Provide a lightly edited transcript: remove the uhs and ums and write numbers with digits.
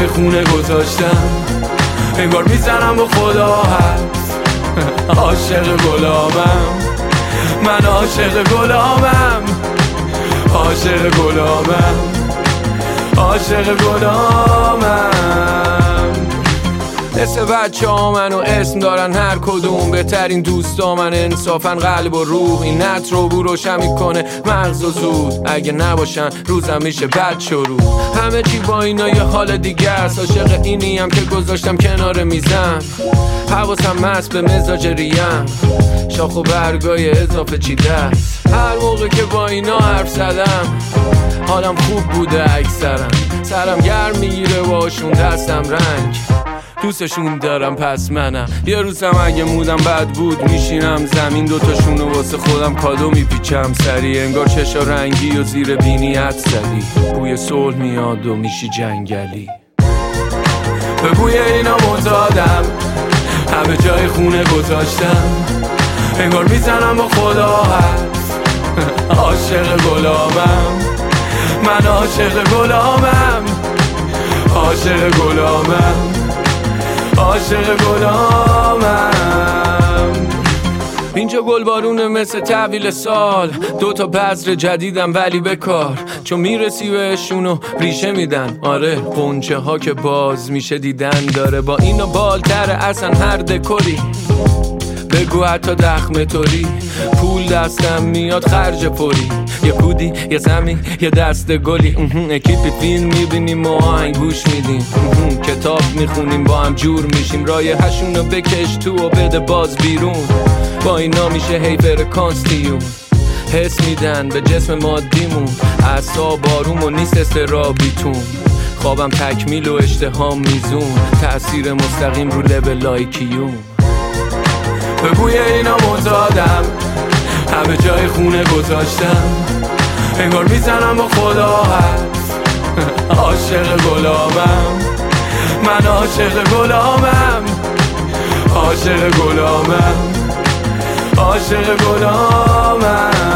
خونه گذاشتم، انگار میزنم با خدا هست. عاشق گلامم، من عاشق گلامم، عاشق گلامم، عاشق گلامم. مثل بچه ها منو اسم دارن هر کدوم، بهترین دوستا من انصافن قلب و روح. این نت رو بو روشن میکنه مغز و زود، اگه نباشن روزم میشه بد شروع. همه چی با اینا یه حال دیگه است، عاشق اینیم که گذاشتم کنار میزم. حواسم مست به مزاج ریم، شاخ و برگای اضافه چیده است. هر موقع که با اینا حرف زدم حالم خوب بوده اکثرم، سرم گرم میگیره باشون دستم رنگ، دوستشون دارم پس منم. یه روزم اگه مودم بد بود میشینم زمین، دوتاشونو واسه خودم کادو میپیچم سریع، انگار چشا رنگی و زیر بینی حد زدی، بوی صلح میاد و میشی جنگلی. به بوی اینا معتادم، همه جای خونه گذاشتم، انگار میزنم با خدا هست. عاشق گلامم، من عاشق گلامم، عاشق گلامم، عاشق گلامم. اینجا گلبارونه مثل تحویل سال، دوتا بذر جدیدم ولی بکار، چون میرسی بهشونو ریشه میدن. آره قنچه ها که باز میشه دیدن داره، با اینو بالتره اصلا هر دکوری. بگو حتی دخمه توری، پول دستم میاد خرج پوری، یه کودی یه زمین یه دست گلی. اکیپی فیلم میبینیم و آهنگ گوش میدیم، کتاب میخونیم با هم جور میشیم، رایحه‌شونو بکش تو و بده باز بیرون. با اینا میشه هی فرکانسیون، حس میدن به جسم مادیمون، اعصاب آروم و نیست استرابیتون. خوابم تکمیل و اشتهام میزون، تأثیر مستقیم رو لب لایکیون. به بوی اینا معتادم، همه جای خونه گذاشتم، انگار میزنم با خدا هست. عاشق گلامم، من عاشق گلامم، عاشق گلامم، عاشق گلامم.